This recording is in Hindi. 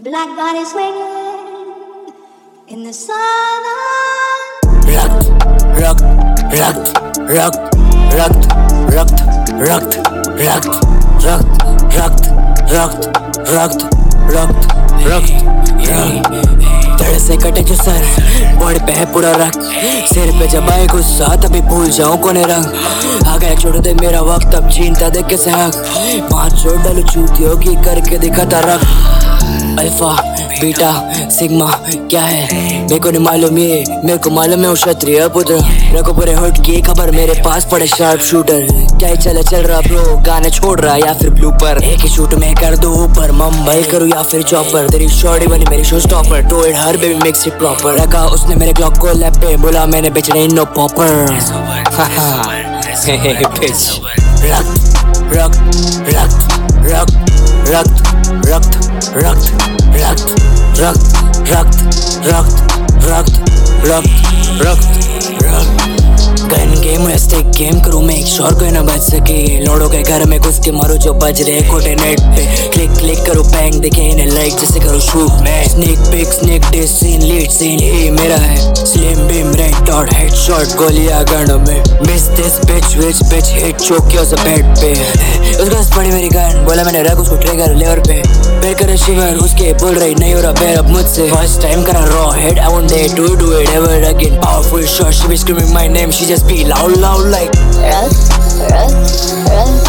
Black body swinging in the sun. रक्त रक्त रक्त रक्त रक्त रक्त रक्त रक्त रक्त रक्त रक्त रक्त रक्त रक्त धड़ से कटे जो सर बॉडी पे है पूरा रक्त सिर पे जब आए गुस्सा तभी भूल जाऊं कौन है रंग आ गया छोड़ दे मेरा वक्त अब छीनता देख कैसे हक पांच छोड़ डालू चूतियों की करके दिखाता रक्त अल्फा बीटा सिग्मा क्या है मेरे को नहीं मालूम ये मेरे को मालूम है वो क्षत्रिय पुत्र रखो पूरे हुड की खबर मेरे पास पड़े शार्प शूटर क्या ही चल रहा ब्रो गाने छोड़ रहा या फिर ब्लूपर एक ही शूट में कर दो ऊपर मुंबई करूँ या फिर चॉपर तेरी शॉर्टी बनी मेरी show stopper to it her baby mix it proper रखा उसने मेरे क्लॉक को लैप पे बोला मैंने बेचने नो पॉपर रक्त रक्त रक्त रक्त रक्त रक्त रक्त रक्त रक्त रक्त रक्त रक्त रक्त रक्त रक्त गन गेम या स्टिक गेम करूँ मैं एक शोर कोई ना बच सके लोड़ों के घर में घुस के मारो जो बज रहे कोटे नेट पे क्लिक क्लिक करो बैंग देखे इन्हें लाइक जैसे करो शूट में snake pick snake diss scene lead scene ही मेरा है slim beam red dot headshot गोलियां गन में miss this bitch which bitch hit चोकियों से बेड पे उसके पास पड़ी मेरी गन बोला मैंने रख उसको ट्रिगर लेवर पे बेर करे शिवर उसके बोल रही नहीं हो रहा बेर अब मुझसे फर्स्ट टाइम करा raw head I want they to do it ever again powerful shot she be screaming my name she just be loud like Run, run, run.